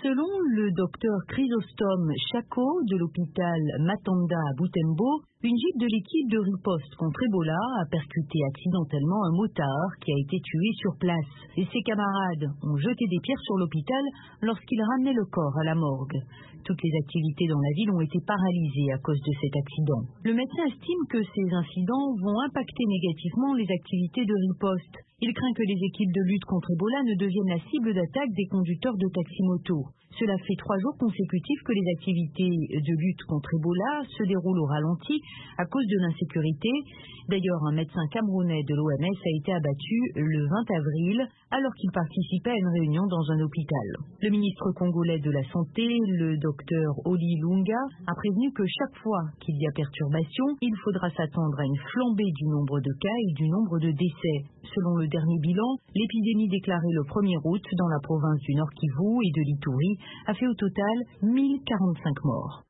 Selon le docteur Chrysostome Chako de l'hôpital Matanda à Butembo, une jeep de l'équipe de riposte contre Ebola a percuté accidentellement un motard qui a été tué sur place. Et ses camarades ont jeté des pierres sur l'hôpital lorsqu'ils ramenaient le corps à la morgue. Toutes les activités dans la ville ont été paralysées à cause de cet accident. Le médecin estime que ces incidents vont impacter négativement les activités de riposte. Il craint que les équipes de lutte contre Ebola ne deviennent la cible d'attaque des conducteurs de taxi-moto. Cela fait 3 jours consécutifs que les activités de lutte contre Ebola se déroulent au ralenti à cause de l'insécurité. D'ailleurs, un médecin camerounais de l'OMS a été abattu le 20 avril alors qu'il participait à une réunion dans un hôpital. Le ministre congolais de la Santé, le docteur Oli Lunga, a prévenu que chaque fois qu'il y a perturbation, il faudra s'attendre à une flambée du nombre de cas et du nombre de décès. Selon le dernier bilan, l'épidémie déclarée le 1er août dans la province du Nord Kivu et de l'Ituri a fait au total 1045 morts.